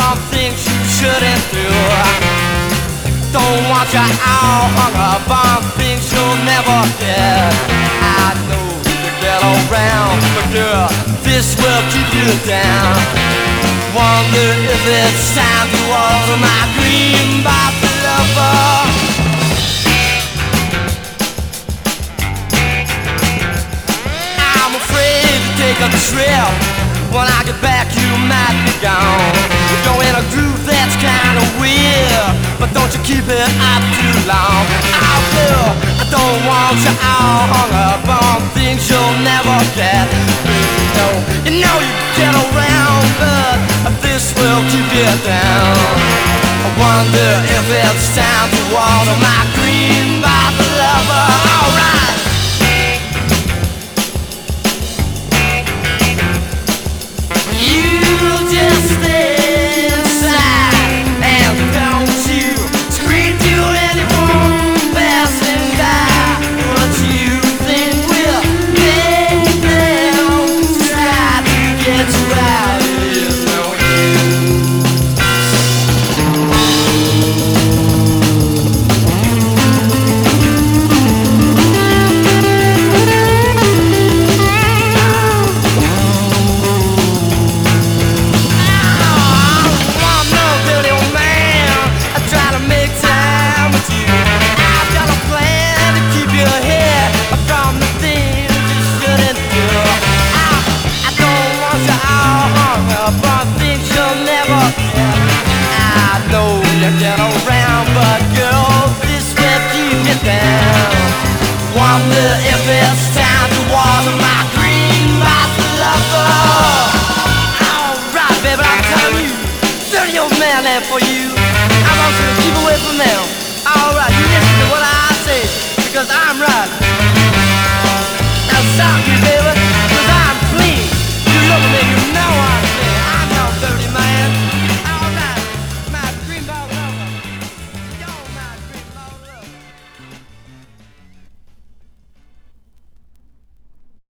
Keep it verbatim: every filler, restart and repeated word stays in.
on things you shouldn't do. Don't want you all hung up on things you'll never get. I know you get around, but girl, this will keep you down. Wonder if it's time to alter my green bottle lover. I'm afraid to take a trip. When I get back you might be gone. You're in a groove that's kinda weird, but don't you keep it up too long. Oh girl, I don't want you all hung up on things you'll never get. You know, you know you get around, but this will keep you down. I wonder if it's time to water my green bottle lover. Alright. Get around, but girl, this will keep you down. Wonder if